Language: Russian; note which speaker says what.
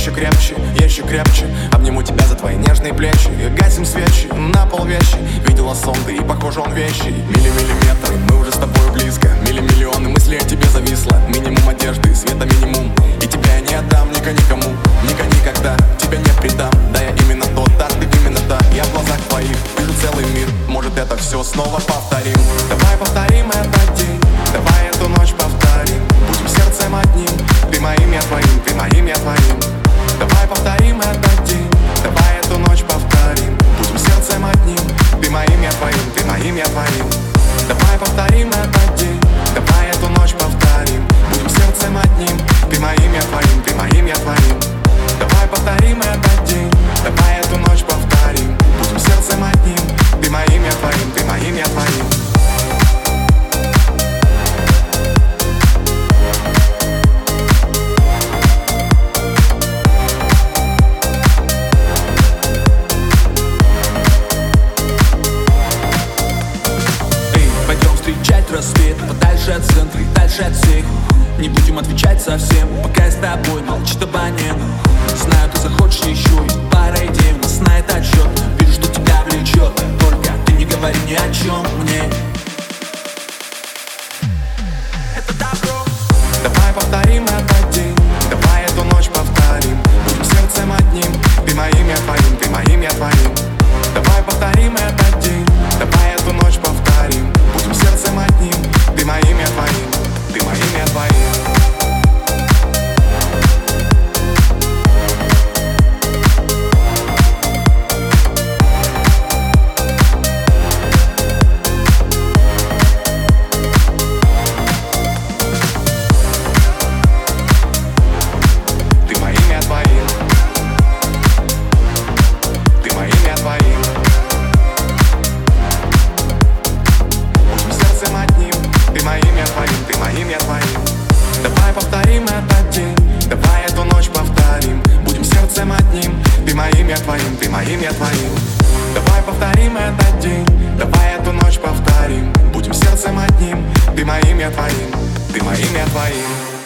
Speaker 1: еще крепче обниму тебя за твои нежные плечи. Гасим свечи, на пол вещи. Видела сон ты и похоже он вещи. Миллиметры, мы уже с тобой близко. Миллионы мыслей о тебе зависло. Минимум одежды, света минимум. И тебя я не отдам никому. Никогда тебя не предам. Да я именно тот, да ты именно та. Я в глазах твоих вижу целый мир. Может это все снова повторим. Давай повторим этот день. Давай эту ночь повторим. Будем сердцем одним. Ты моим, я твоим, ты моим, я твоим. Давай повторим этот день. Давай эту ночь повторим. Будем сердцем одним. Ты моим, я твоим, ты моим, я твоим. Давай повторим этот день. Давай эту ночь повторим. Будем сердцем одним. Ты моим, я твоим, ты моим, я твоим. Давай повторим этот день. Давай эту ночь повторим. Будем сердцем одним. Ты моим, я твоим, ты моим, я твоим.
Speaker 2: Встречать рассвет, подальше от центра и дальше от всех. Не будем отвечать совсем, пока я с тобой, молчит абонент. Знаю, ты захочешь еще, и пара идей у нас на этот счет. Вижу, что тебя влечет, только ты не говори ни о чем мне. Это добро.
Speaker 1: Давай повторим этот день. Давай эту ночь повторим. Будем сердцем одним. Ты моим, я твоим, ты моим, я твоим. Давай повторим этот день. Давай эту ночь повторим. Будем сердцем одним. Ты моим, я твоим, ты моим, я твоим. Давай повторим этот день. Давай эту ночь повторим. Будем сердцем одним. Ты моим, я твоим, ты моим, я твоим. Давай повторим этот день. Давай эту ночь повторим. Будем сердцем одним. Ты моим, я твоим, ты моим, я твоим.